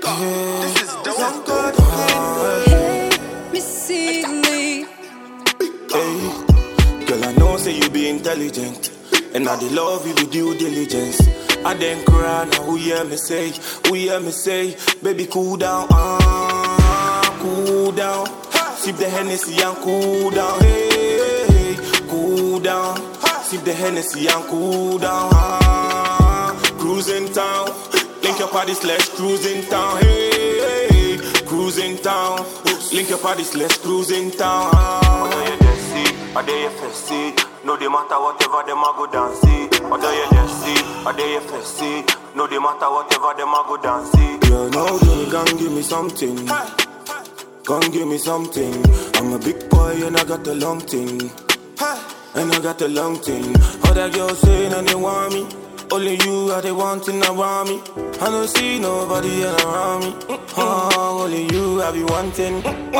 This is dope. Hey, Missy Lee. Hey, girl, I know say you be intelligent, and I dey love you with due diligence. I then cry now, who hear me say, baby cool down, cool down. Sip the Hennessy and cool down, hey, cool down. Sip the Hennessy and cool down, cruising town. Link your parties, let's cruise in town, hey, cruising town. Link your parties, let's cruise in town. Although you just see, or they you first see. No, they matter whatever them a go dance see. Although you just see, or they you first see. No, they matter whatever them a go dance see. Girl, no, you can give me something. Come give me something. I'm a big boy and I got the long thing. And I got the long thing. Other girls saying and they want me. Only you are the one thing around me. I don't see nobody around me. Only you I be wanting.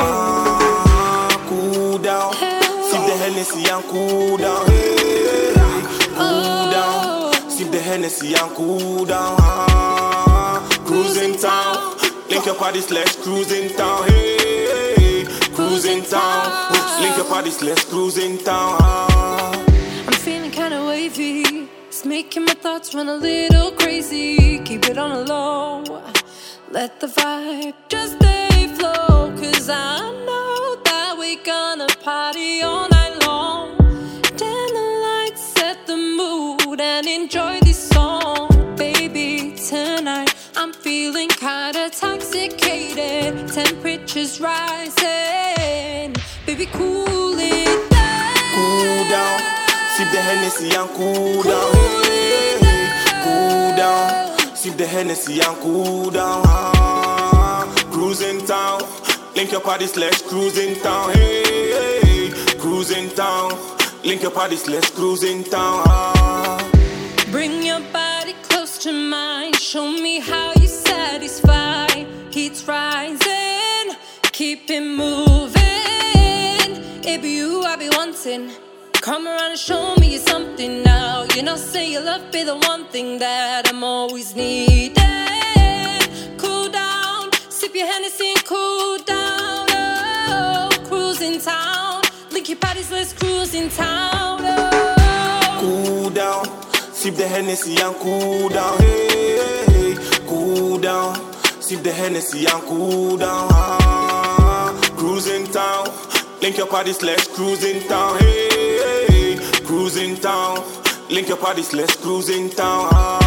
Cool down. Sip the Hennessy and cool down. Hey, cool down. Sip the Hennessy and cool down. Cruising town. Link your parties, let's cruise in town. Hey, cruising town. Link your parties, let's cruise in town. I'm feeling kinda wavy. It's making my thoughts run a little crazy. Keep it on the low. Let the vibe just stay flow. Cause I know that we're gonna party all night long. Dim the lights, set the mood, and enjoy this song. Baby, tonight I'm feeling kinda intoxicated. Temperatures rising. Baby, cool it down. Cool down. Sip the Hennessy and cool down. Hey, cool down. Sip the Hennessy and cool down. Cruising town. Link your parties, let's cruise in town. Hey, cruising town. Link your parties, let's cruise in town. Bring your body close to mine. Show me how you satisfy. Heat's rising. Keep it moving. It be you I be wanting. Come around and show me something now. You know, say your love be the one thing that I'm always needing. Cool down, sip your Hennessy and cool down. Oh, cruising town. Link your parties, let's cruise in town. Oh. Cool down, sip the Hennessy and cool down. Hey, cool down, sip the Hennessy and cool down. Cruising town. Link your parties, let's cruise in town. Hey, cruise in town. Link your parties, let's cruise in town.